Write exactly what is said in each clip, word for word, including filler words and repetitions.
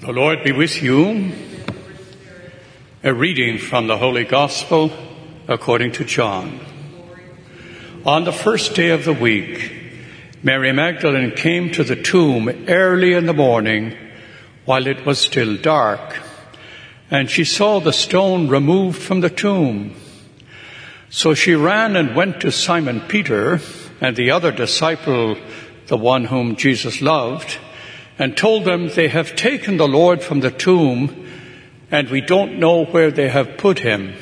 The Lord be with you. A reading from the Holy Gospel according to John. On the first day of the week, Mary Magdalene came to the tomb early in the morning while it was still dark, and she saw the stone removed from the tomb. So she ran and went to Simon Peter and the other disciple, the one whom Jesus loved, and told them, "They have taken the Lord from the tomb, and we don't know where they have put him."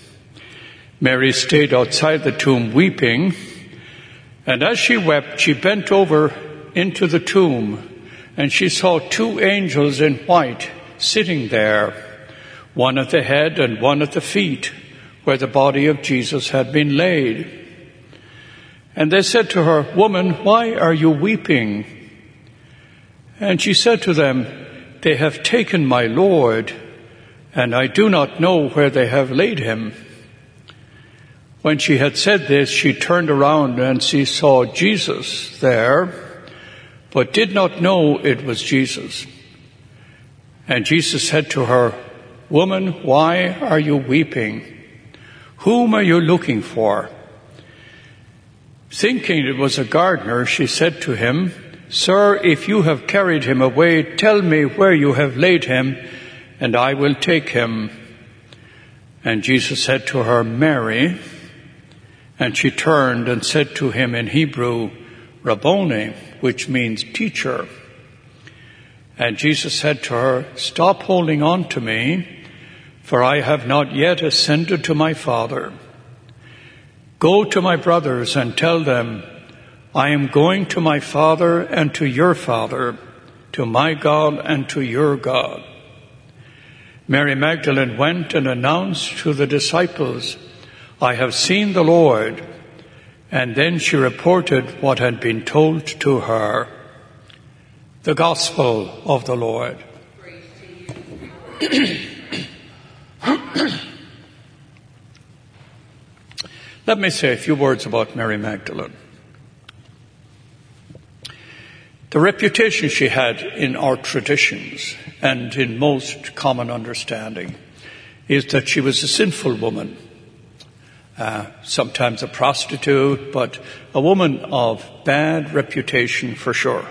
Mary stayed outside the tomb weeping, and as she wept, she bent over into the tomb, and she saw two angels in white sitting there, one at the head and one at the feet, where the body of Jesus had been laid. And they said to her, "Woman, why are you weeping?" And she said to them, "They have taken my Lord, and I do not know where they have laid him." When she had said this, she turned around and she saw Jesus there, but did not know it was Jesus. And Jesus said to her, "Woman, why are you weeping? Whom are you looking for?" Thinking it was a gardener, she said to him, "Sir, if you have carried him away, tell me where you have laid him, and I will take him." And Jesus said to her, "Mary." And she turned and said to him in Hebrew, "Rabboni," which means teacher. And Jesus said to her, "Stop holding on to me, for I have not yet ascended to my Father. Go to my brothers and tell them, I am going to my Father and to your Father, to my God and to your God." Mary Magdalene went and announced to the disciples, "I have seen the Lord." And then she reported what had been told to her. The Gospel of the Lord. Let me say a few words about Mary Magdalene. The reputation she had in our traditions and in most common understanding is that she was a sinful woman, uh, sometimes a prostitute, but a woman of bad reputation for sure.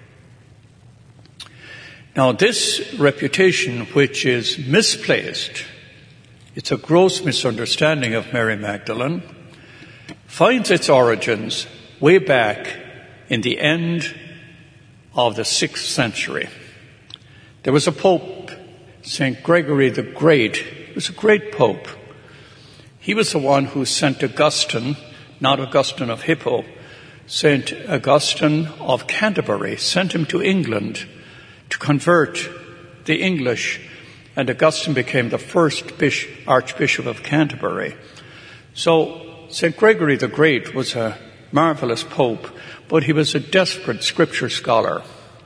Now, this reputation, which is misplaced, it's a gross misunderstanding of Mary Magdalene, finds its origins way back in the end of the sixth century. There was a pope, Saint Gregory the Great. He was a great pope. He was the one who sent Augustine, not Augustine of Hippo, Saint Augustine of Canterbury, sent him to England to convert the English, and Augustine became the first bishop, Archbishop of Canterbury. So Saint Gregory the Great was a marvelous pope, but he was a desperate scripture scholar.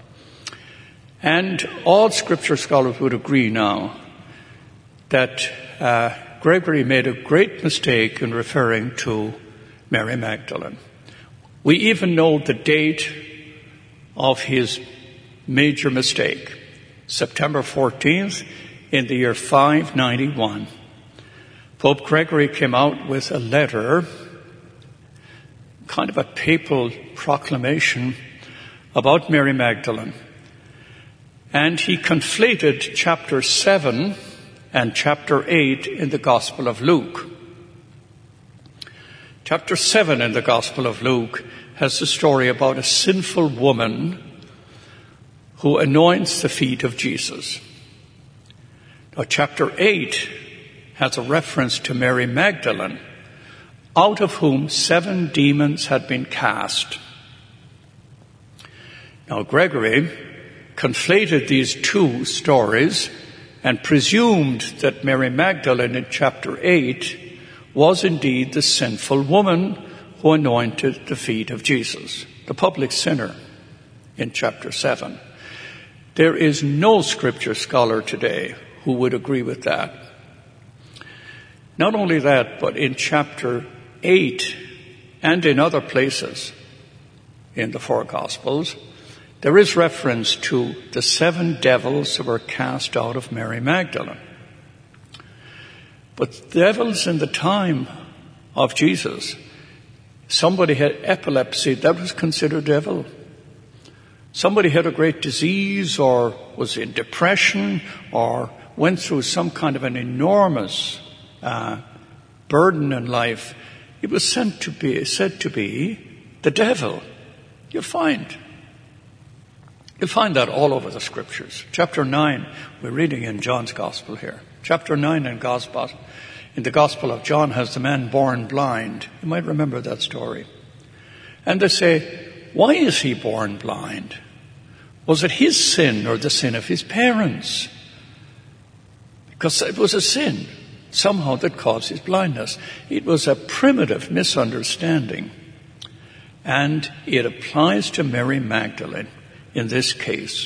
And all scripture scholars would agree now that uh, Gregory made a great mistake in referring to Mary Magdalene. We even know the date of his major mistake, September fourteenth in the year five ninety-one. Pope Gregory came out with a letter, kind of a papal proclamation about Mary Magdalene. And he conflated chapter seven and chapter eight in the Gospel of Luke. Chapter seven in the Gospel of Luke has the story about a sinful woman who anoints the feet of Jesus. Now, chapter eight has a reference to Mary Magdalene, out of whom seven demons had been cast. Now, Gregory conflated these two stories and presumed that Mary Magdalene in chapter eight was indeed the sinful woman who anointed the feet of Jesus, the public sinner in chapter seven. There is no scripture scholar today who would agree with that. Not only that, but in chapter eight and in other places in the four Gospels, there is reference to the seven devils that were cast out of Mary Magdalene. But devils in the time of Jesus, somebody had epilepsy, that was considered devil. Somebody had a great disease or was in depression or went through some kind of an enormous uh, burden in life. It was sent to be, said to be the devil. You'll find. You'll find that all over the scriptures. Chapter nine, we're reading in John's Gospel here. Chapter nine in Gospel, in the Gospel of John has the man born blind. You might remember that story. And they say, why is he born blind? Was it his sin or the sin of his parents? Because it was a sin somehow that caused his blindness. It was a primitive misunderstanding. And it applies to Mary Magdalene in this case.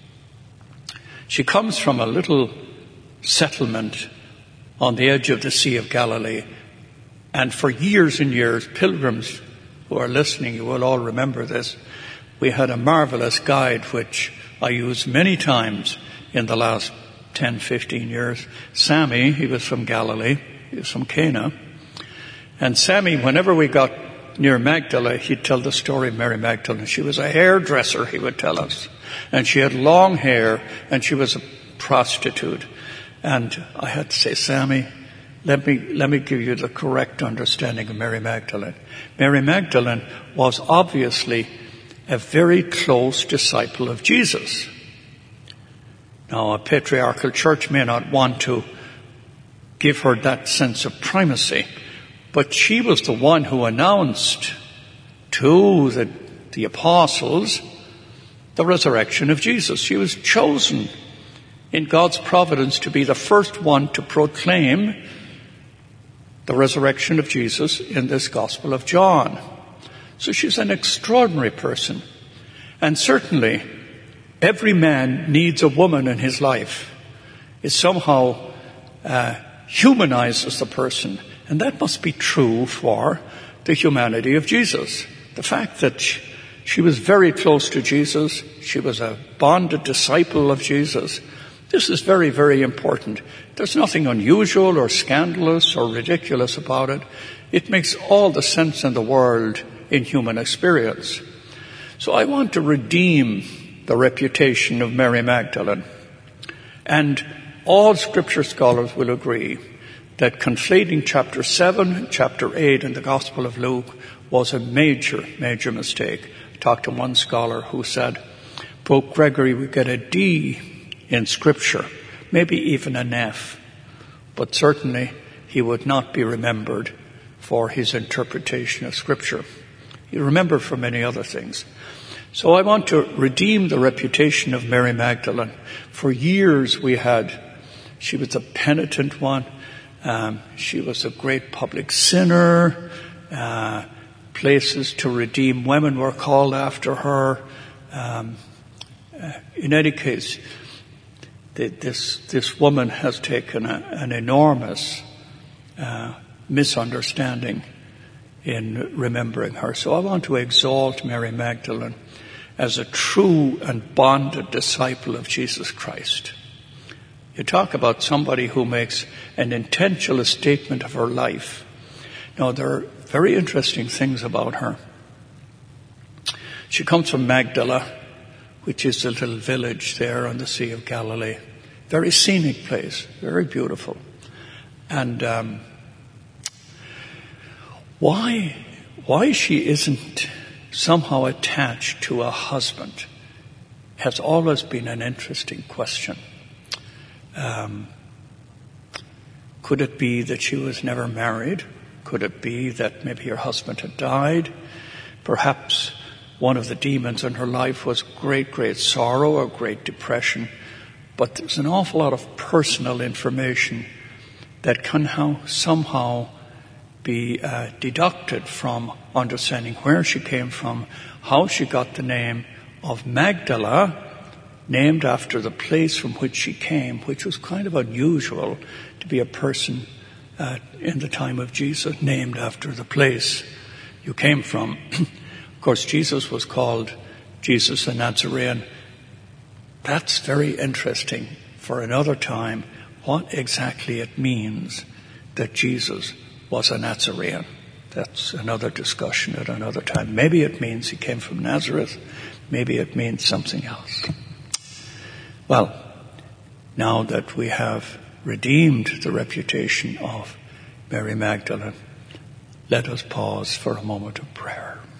She comes from a little settlement on the edge of the Sea of Galilee. And for years and years, pilgrims who are listening, you will all remember this, we had a marvelous guide which I used many times in the last ten, fifteen years. Sammy, he was from Galilee, he was from Cana. And Sammy, whenever we got near Magdala, he'd tell the story of Mary Magdalene. She was a hairdresser, he would tell us. And she had long hair, and she was a prostitute. And I had to say, Sammy, let me, let me give you the correct understanding of Mary Magdalene. Mary Magdalene was obviously a very close disciple of Jesus. Now, a patriarchal church may not want to give her that sense of primacy, but she was the one who announced to the, the apostles the resurrection of Jesus. She was chosen in God's providence to be the first one to proclaim the resurrection of Jesus in this Gospel of John. So she's an extraordinary person. And certainly, every man needs a woman in his life. It somehow uh, humanizes the person. And that must be true for the humanity of Jesus. The fact that she, she was very close to Jesus, she was a bonded disciple of Jesus. This is very, very important. There's nothing unusual or scandalous or ridiculous about it. It makes all the sense in the world in human experience. So I want to redeem the reputation of Mary Magdalene. And all scripture scholars will agree that conflating chapter seven and chapter eight in the Gospel of Luke was a major, major mistake. I talked to one scholar who said Pope Gregory would get a D in scripture, maybe even an F, but certainly he would not be remembered for his interpretation of scripture. He's remembered for many other things. So I want to redeem the reputation of Mary Magdalene. For years we had, she was a penitent one. Um, she was a great public sinner. Uh, places to redeem women were called after her. Um, uh, in any case, the, this this woman has taken a, an enormous uh, misunderstanding in remembering her. So I want to exalt Mary Magdalene as a true and bonded disciple of Jesus Christ. You talk about somebody who makes an intentional statement of her life. Now, there are very interesting things about her. She comes from Magdala, which is a little village there on the Sea of Galilee. Very scenic place, very beautiful. And um, why, why she isn't somehow attached to a husband has always been an interesting question. Um, could it be that she was never married? Could it be that maybe her husband had died? Perhaps one of the demons in her life was great, great sorrow or great depression. But there's an awful lot of personal information that can how, somehow be uh, deducted from understanding where she came from, how she got the name of Magdala, named after the place from which she came, which was kind of unusual to be a person uh, in the time of Jesus named after the place you came from. Of course, Jesus was called Jesus the Nazarene. That's very interesting for another time, what exactly it means that Jesus was a Nazarene. That's another discussion at another time. Maybe it means he came from Nazareth. Maybe it means something else. Well, now that we have redeemed the reputation of Mary Magdalene, let us pause for a moment of prayer.